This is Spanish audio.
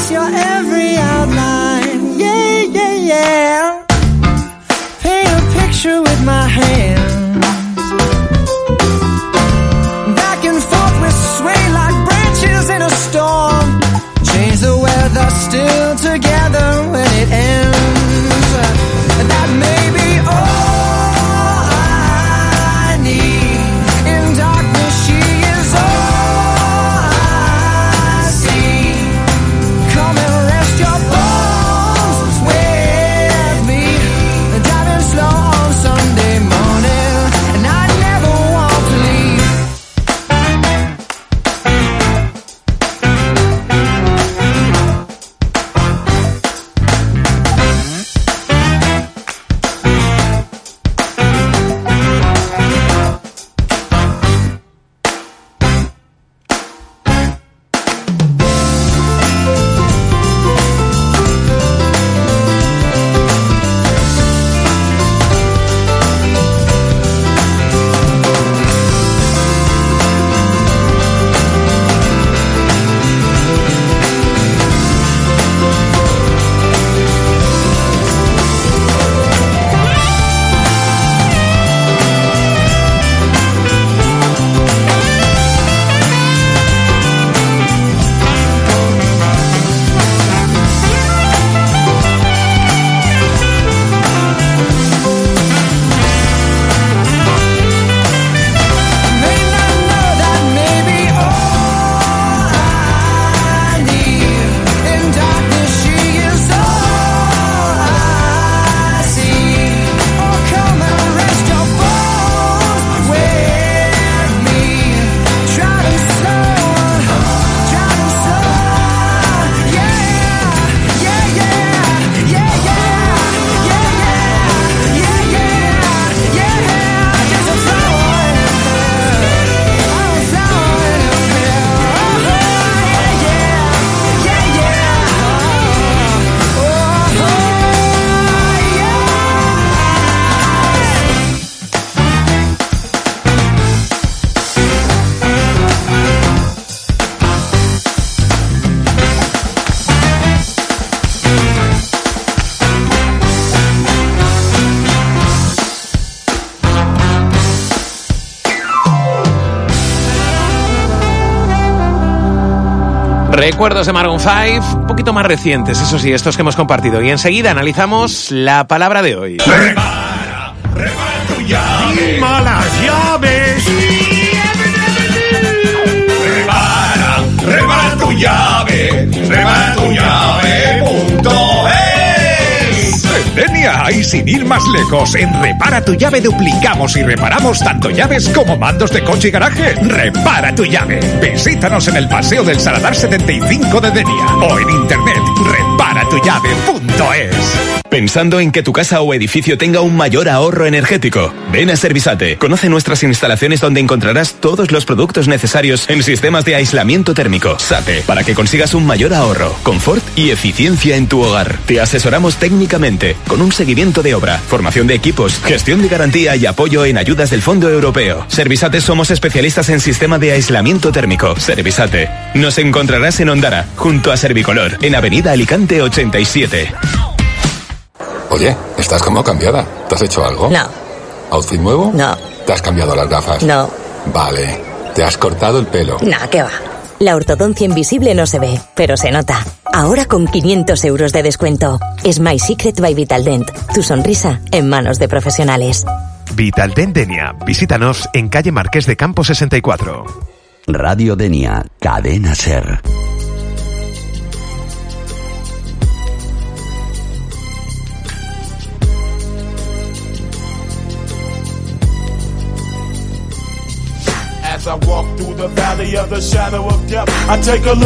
trace your every outline. Yeah, yeah, yeah. Paint a picture with my hands. Back and forth we sway like branches in a storm. Change the weather, still together when it ends. That may be all I need. In darkness she is all I see. Come and rest your bones with me. Driving slow on Sunday morning, and I never want to leave. Recuerdos de Maroon 5, un poquito más recientes, eso sí, estos que hemos compartido. Y enseguida analizamos la palabra de hoy. Repara tu llave. ¡Lima las llaves! Repara tu llave. Repara tu llave.es. En Denia y sin ir más lejos, en Repara tu llave duplicamos y reparamos tanto llaves como mandos de coche y garaje. Repara tu llave. Visítanos en el Paseo del Saladar 75 de Denia o en internet reparatuyave.es. ¿Pensando en que tu casa o edificio tenga un mayor ahorro energético? Ven a Servisate. Conoce nuestras instalaciones donde encontrarás todos los productos necesarios en sistemas de aislamiento térmico. SATE, para que consigas un mayor ahorro, confort y eficiencia en tu hogar. Te asesoramos técnicamente, con un seguimiento de obra, formación de equipos, gestión de garantía y apoyo en ayudas del Fondo Europeo. Servisate somos especialistas en sistema de aislamiento térmico. Servisate. Nos encontrarás en Ondara, junto a Servicolor, en Avenida Alicante 87. Oye, estás como cambiada. ¿Te has hecho algo? No. ¿Outfit nuevo? No. ¿Te has cambiado las gafas? No. Vale. ¿Te has cortado el pelo? No, ¿qué va? La ortodoncia invisible no se ve, pero se nota. Ahora con 500 euros de descuento. Smile Secret by Vitaldent. Tu sonrisa en manos de profesionales. Vitaldent Denia. Visítanos en calle Marqués de Campo 64. Radio Denia. Cadena SER. As I walk through the valley of the shadow of death, I take a look.